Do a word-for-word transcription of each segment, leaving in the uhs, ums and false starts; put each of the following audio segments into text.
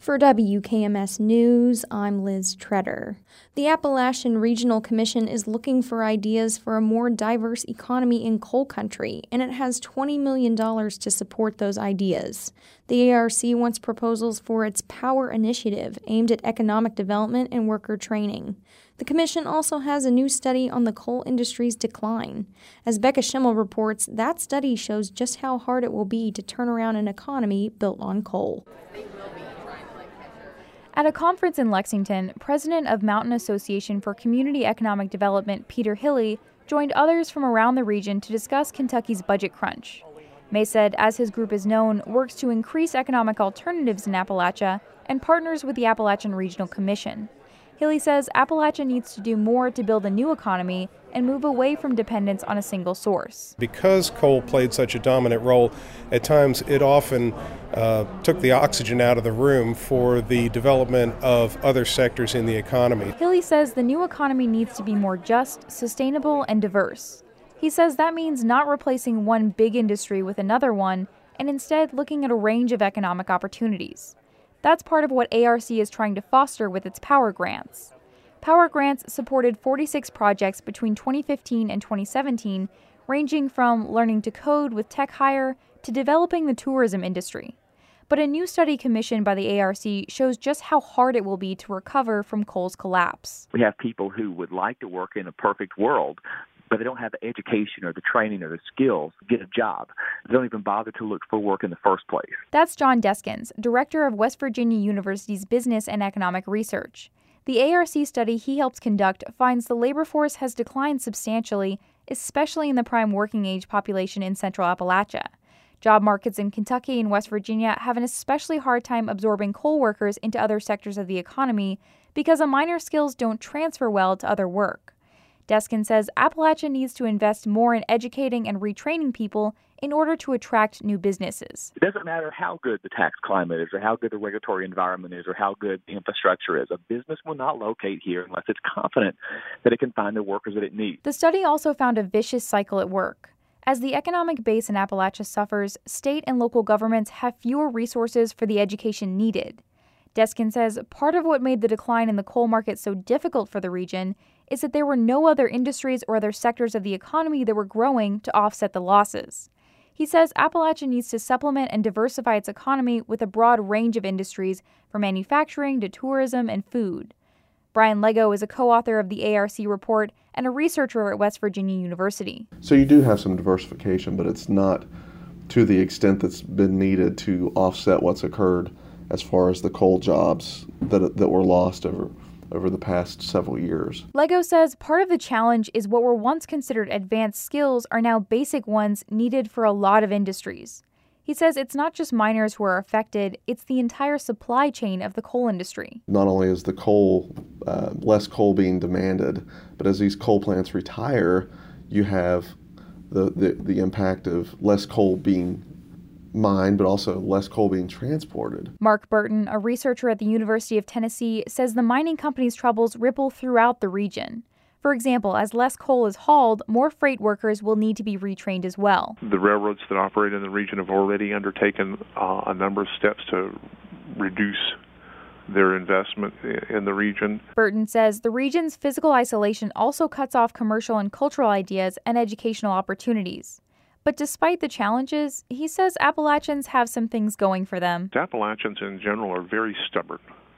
For W K M S News, I'm Liz Treader. The Appalachian Regional Commission is looking for ideas for a more diverse economy in coal country, and it has twenty million dollars to support those ideas. The A R C wants proposals for its Power Initiative, aimed at economic development and worker training. The commission also has a new study on the coal industry's decline. As Becca Schimmel reports, that study shows just how hard it will be to turn around an economy built on coal. At a conference in Lexington, President of Mountain Association for Community Economic Development Peter Hilley joined others from around the region to discuss Kentucky's budget crunch. Maysaid, as his group is known, works to increase economic alternatives in Appalachia and partners with the Appalachian Regional Commission. Hilley says Appalachia needs to do more to build a new economy and move away from dependence on a single source. Because coal played such a dominant role, at times it often uh, took the oxygen out of the room for the development of other sectors in the economy. Hilley says the new economy needs to be more just, sustainable, and diverse. He says that means not replacing one big industry with another one, and instead looking at a range of economic opportunities. That's part of what A R C is trying to foster with its Power Grants. Power Grants supported forty-six projects between twenty fifteen and twenty seventeen, ranging from learning to code with tech hire to developing the tourism industry. But a new study commissioned by the A R C shows just how hard it will be to recover from coal's collapse. We have people who would like to work in a perfect world, but they don't have the education or the training or the skills to get a job. They don't even bother to look for work in the first place. That's John Deskins, director of West Virginia University's Business and Economic Research. The A R C study he helps conduct finds the labor force has declined substantially, especially in the prime working age population in central Appalachia. Job markets in Kentucky and West Virginia have an especially hard time absorbing coal workers into other sectors of the economy because a miner's skills don't transfer well to other work. Deskins says Appalachia needs to invest more in educating and retraining people in order to attract new businesses. It doesn't matter how good the tax climate is or how good the regulatory environment is or how good the infrastructure is. A business will not locate here unless it's confident that it can find the workers that it needs. The study also found a vicious cycle at work. As the economic base in Appalachia suffers, state and local governments have fewer resources for the education needed. Deskins says part of what made the decline in the coal market so difficult for the region is that there were no other industries or other sectors of the economy that were growing to offset the losses. He says Appalachia needs to supplement and diversify its economy with a broad range of industries, from manufacturing to tourism and food. Brian Lego is a co-author of the A R C report and a researcher at West Virginia University. So you do have some diversification, but it's not to the extent that's been needed to offset what's occurred as far as the coal jobs that that were lost over over the past several years. Lego says part of the challenge is what were once considered advanced skills are now basic ones needed for a lot of industries. He says it's not just miners who are affected, it's the entire supply chain of the coal industry. Not only is the coal, uh, less coal being demanded, but as these coal plants retire, you have the, the, the impact of less coal being mined, but also less coal being transported. Mark Burton, a researcher at the University of Tennessee, says the mining company's troubles ripple throughout the region. For example, as less coal is hauled, more freight workers will need to be retrained as well. The railroads that operate in the region have already undertaken uh, a number of steps to reduce their investment in the region. Burton says the region's physical isolation also cuts off commercial and cultural ideas and educational opportunities. But despite the challenges, he says Appalachians have some things going for them. Appalachians in general are very stubborn.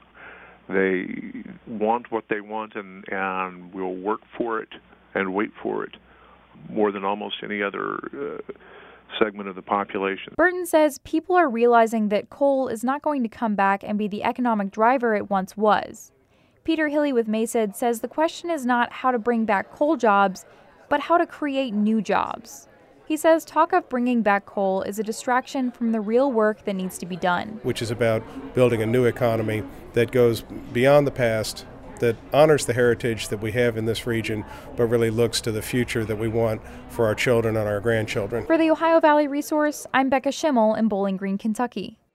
They want what they want and, and will work for it and wait for it more than almost any other uh, segment of the population. Burton says people are realizing that coal is not going to come back and be the economic driver it once was. Peter Hilley with Maysaid says the question is not how to bring back coal jobs, but how to create new jobs. He says talk of bringing back coal is a distraction from the real work that needs to be done. Which is about building a new economy that goes beyond the past, that honors the heritage that we have in this region, but really looks to the future that we want for our children and our grandchildren. For the Ohio Valley Resource, I'm Becca Schimmel in Bowling Green, Kentucky.